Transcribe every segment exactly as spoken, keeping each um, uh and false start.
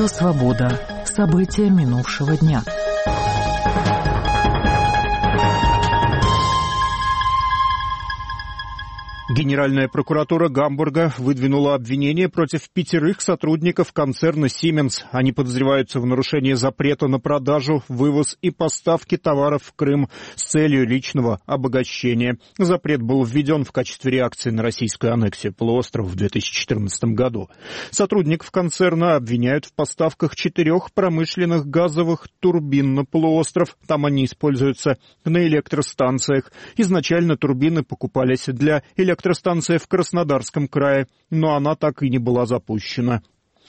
Радио «Свобода». События минувшего дня. Генеральная прокуратура Гамбурга выдвинула обвинение против пятерых сотрудников концерна «Сименс». Они подозреваются в нарушении запрета на продажу, вывоз и поставки товаров в Крым с целью личного обогащения. Запрет был введен в качестве реакции на российскую аннексию полуострова в две тысячи четырнадцатом году. Сотрудников концерна обвиняют в поставках четырех промышленных газовых турбин на полуостров. Там они используются на электростанциях. Изначально турбины покупались для электростанций. Электростанция в Краснодарском крае, но она так и не была запущена.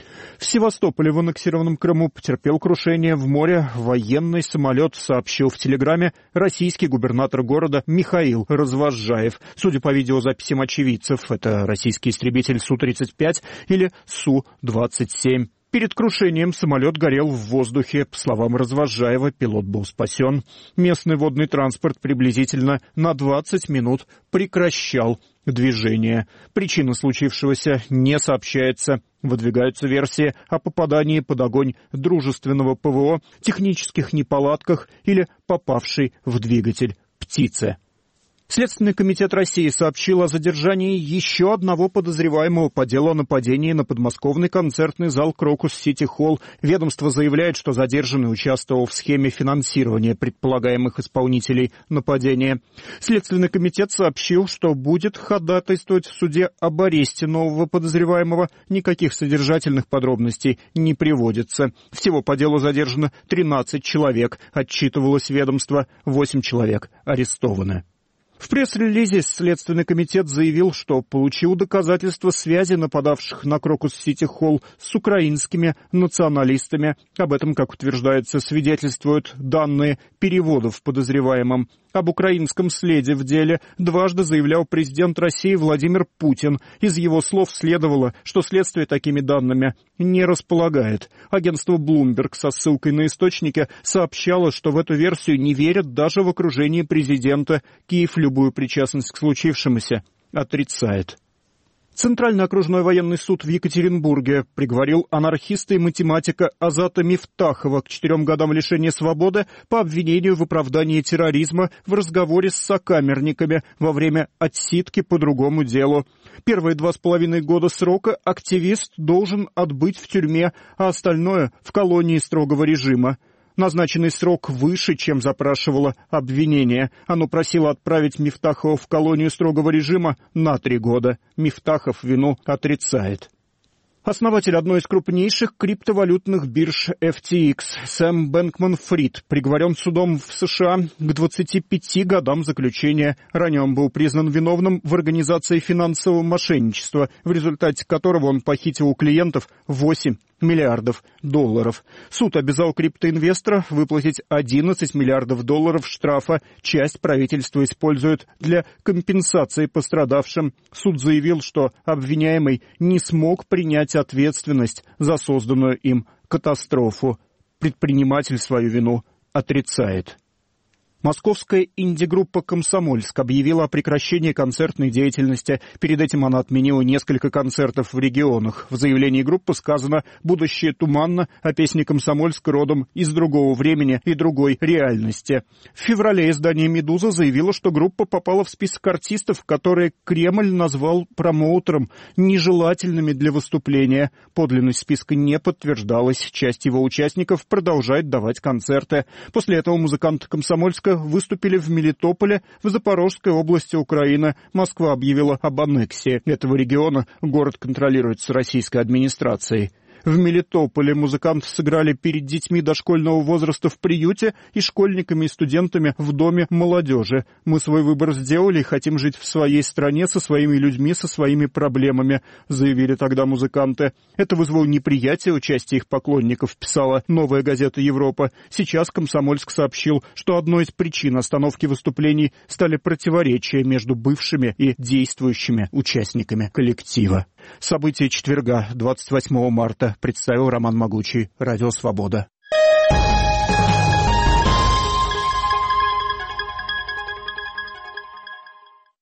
В Севастополе в аннексированном Крыму потерпел крушение в море военный самолет, сообщил в Телеграме российский губернатор города Михаил Развозжаев. Судя по видеозаписям очевидцев, это российский истребитель Су тридцать пять или Су двадцать семь. Перед крушением самолет горел в воздухе. По словам Развозжаева, пилот был спасен. Местный водный транспорт приблизительно на двадцать минут прекращал движение. Причина случившегося не сообщается. Выдвигаются версии о попадании под огонь дружественного ПВО, технических неполадках или попавшей в двигатель птицы. Следственный комитет России сообщил о задержании еще одного подозреваемого по делу о нападении на подмосковный концертный зал «Крокус Сити Холл». Ведомство заявляет, что задержанный участвовал в схеме финансирования предполагаемых исполнителей нападения. Следственный комитет сообщил, что будет ходатайствовать в суде об аресте нового подозреваемого. Никаких содержательных подробностей не приводится. Всего по делу задержано тринадцать человек, отчитывалось ведомство, восемь человек арестованы. В пресс-релизе Следственный комитет заявил, что получил доказательства связи нападавших на Крокус Сити Холл с украинскими националистами. Об этом, как утверждается, свидетельствуют данные переводов подозреваемым. Об украинском следе в деле дважды заявлял президент России Владимир Путин. Из его слов следовало, что следствие такими данными не располагает. Агентство Bloomberg со ссылкой на источники сообщало, что в эту версию не верят даже в окружении президента. Киев любую причастность к случившемуся отрицает. Центральный окружной военный суд в Екатеринбурге приговорил анархиста и математика Азата Мифтахова к четырем годам лишения свободы по обвинению в оправдании терроризма в разговоре с сокамерниками во время отсидки по другому делу. Первые два с половиной года срока активист должен отбыть в тюрьме, а остальное — в колонии строгого режима. Назначенный срок выше, чем запрашивало обвинение. Оно просило отправить Мифтахова в колонию строгого режима на три года. Мифтахов вину отрицает. Основатель одной из крупнейших криптовалютных бирж эф ти экс Сэм Бэнкман-Фрид приговорен судом в США к двадцати пяти годам заключения. Ранее он был признан виновным в организации финансового мошенничества, в результате которого он похитил у клиентов восемь миллиардов долларов. Суд обязал криптоинвестора выплатить одиннадцать миллиардов долларов штрафа. Часть правительство использует для компенсации пострадавшим. Суд заявил, что обвиняемый не смог принять ответственность за созданную им катастрофу. Предприниматель свою вину отрицает. Московская инди-группа «Комсомольск» объявила о прекращении концертной деятельности. Перед этим она отменила несколько концертов в регионах. В заявлении группы сказано «Будущее туманно, а песни «Комсомольск» родом из другого времени и другой реальности». В феврале издание «Медуза» заявило, что группа попала в список артистов, которые Кремль назвал промоутером, нежелательными для выступления. Подлинность списка не подтверждалась. Часть его участников продолжает давать концерты. После этого музыканты «Комсомольска» выступили в Мелитополе, в Запорожской области Украины. Москва объявила об аннексии этого региона. Город контролируется российской администрацией. В Мелитополе музыканты сыграли перед детьми дошкольного возраста в приюте и школьниками и студентами в доме молодежи. «Мы свой выбор сделали и хотим жить в своей стране со своими людьми, со своими проблемами», заявили тогда музыканты. Это вызвало неприятие участия их поклонников, писала «Новая газета Европа». Сейчас «Комсомольск» сообщил, что одной из причин остановки выступлений стали противоречия между бывшими и действующими участниками коллектива. События четверга, двадцать восьмого марта, представил Роман Могучий, Радио «Свобода».